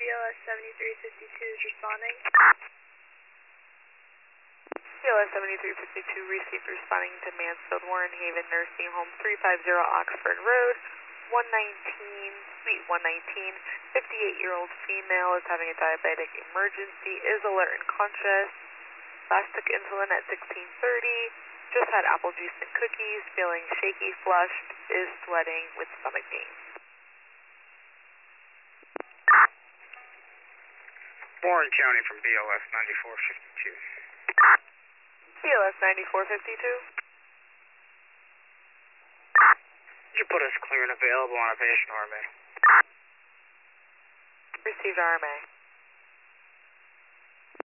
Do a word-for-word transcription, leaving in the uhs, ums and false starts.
B L S seventy-three fifty-two is responding. B L S seventy-three fifty-two received responding to Mansfield Warren Haven Nursing Home three fifty Oxford Road, one nineteen, Suite one nineteen. fifty-eight-year-old female is having a diabetic emergency, is alert and conscious. Last took insulin at sixteen thirty. Just had apple juice and cookies, feeling shaky, flushed, is sweating with stomach pain. Warren County from B L S ninety-four fifty-two. B L S ninety-four fifty-two. You put us clear and available on a patient R M A. Received R M A.